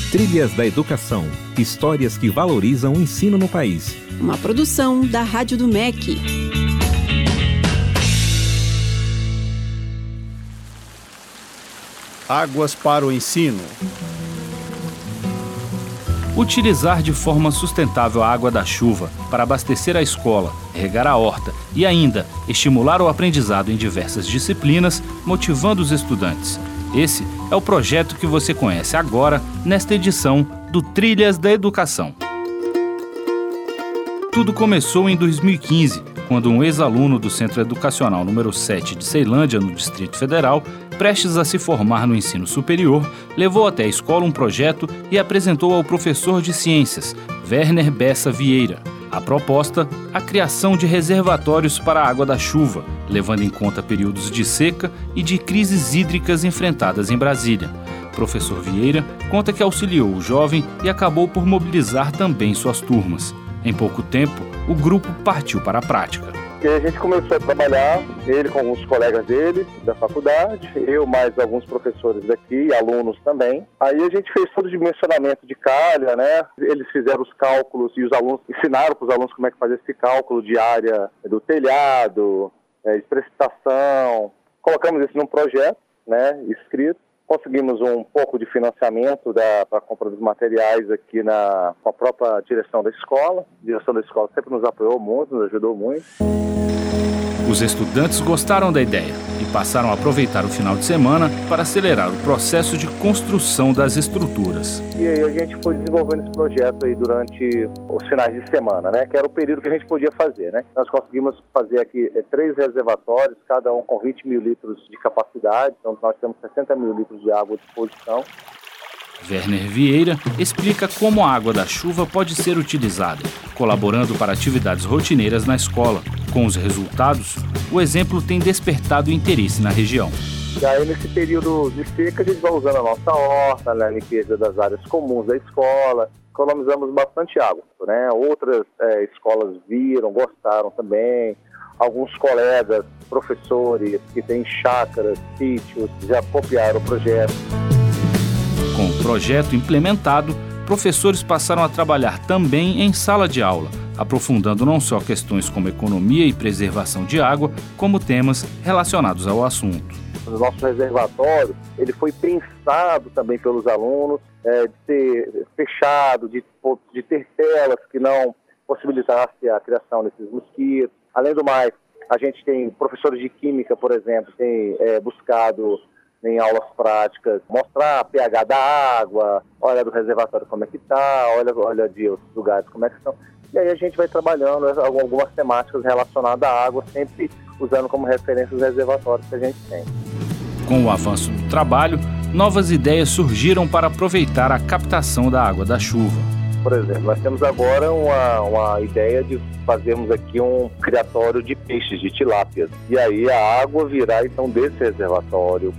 Trilhas da Educação, histórias que valorizam o ensino no país. Uma produção da Rádio do MEC. Águas para o ensino. Utilizar de forma sustentável a água da chuva para abastecer a escola, regar a horta e ainda estimular o aprendizado em diversas disciplinas, motivando os estudantes. Esse é o projeto que você conhece agora nesta edição do Trilhas da Educação. Tudo começou em 2015, quando um ex-aluno do Centro Educacional número 7 de Ceilândia, no Distrito Federal, prestes a se formar no ensino superior, levou até a escola um projeto e apresentou ao professor de ciências, Werner Bessa Vieira. A proposta, a criação de reservatórios para a água da chuva, levando em conta períodos de seca e de crises hídricas enfrentadas em Brasília. Professor Vieira conta que auxiliou o jovem e acabou por mobilizar também suas turmas. Em pouco tempo, o grupo partiu para a prática. E a gente começou a trabalhar, ele com alguns colegas dele da faculdade, eu mais alguns professores daqui, alunos também. Aí a gente fez todo o dimensionamento de calha, né? Eles fizeram os cálculos e os alunos ensinaram para os alunos como é que fazia esse cálculo de área do telhado, de precipitação. Colocamos isso num projeto, né, escrito. Conseguimos um pouco de financiamento para a compra dos materiais aqui com a própria direção da escola. A direção da escola sempre nos apoiou muito, nos ajudou muito. Os estudantes gostaram da ideia e passaram a aproveitar o final de semana para acelerar o processo de construção das estruturas. E aí a gente foi desenvolvendo esse projeto aí durante os finais de semana, né? Que era o período que a gente podia fazer, né? Nós conseguimos fazer aqui 3 reservatórios, cada um com 20 mil litros de capacidade. Então nós temos 60 mil litros de água à disposição. Werner Vieira explica como a água da chuva pode ser utilizada, colaborando para atividades rotineiras na escola. Com os resultados, o exemplo tem despertado interesse na região. E aí, nesse período de seca, a gente vai usando a nossa horta, né, a limpeza das áreas comuns da escola. Economizamos bastante água, né? Outras escolas viram, gostaram também. Alguns colegas, professores que têm chácaras, sítios, já copiaram o projeto. Com o projeto implementado, professores passaram a trabalhar também em sala de aula, aprofundando não só questões como economia e preservação de água, como temas relacionados ao assunto. O nosso reservatório, ele foi pensado também pelos alunos, de ser fechado, de ter telas que não possibilitassem a criação desses mosquitos. Além do mais, a gente tem professores de química, por exemplo, tem buscado em aulas práticas, mostrar a pH da água, olha do reservatório como é que está, olha de outros lugares como é que estão. E aí a gente vai trabalhando algumas temáticas relacionadas à água, sempre usando como referência os reservatórios que a gente tem. Com o avanço do trabalho, novas ideias surgiram para aproveitar a captação da água da chuva. Por exemplo, nós temos agora uma ideia de fazermos aqui um criatório de peixes, de tilápias. E aí a água virá então desse reservatório.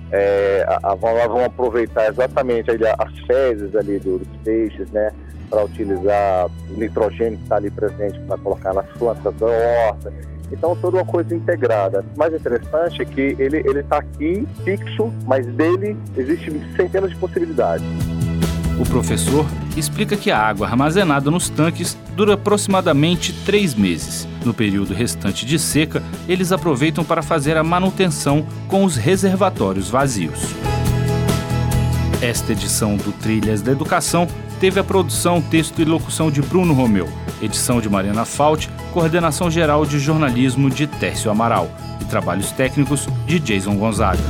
Nós vamos aproveitar exatamente as fezes ali dos peixes, né? Para utilizar o nitrogênio que está ali presente para colocar nas plantas da horta. Então, toda uma coisa integrada. O mais interessante é que ele está aqui fixo, mas dele existem centenas de possibilidades. O professor explica que a água armazenada nos tanques dura aproximadamente 3 meses. No período restante de seca, eles aproveitam para fazer a manutenção com os reservatórios vazios. Esta edição do Trilhas da Educação teve a produção, texto e locução de Bruno Romeu, edição de Mariana Fauti, coordenação geral de jornalismo de Tércio Amaral e trabalhos técnicos de Jason Gonzaga.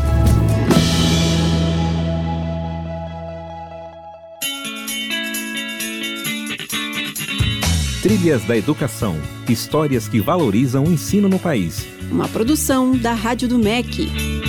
Trilhas da Educação, histórias que valorizam o ensino no país. Uma produção da Rádio do MEC.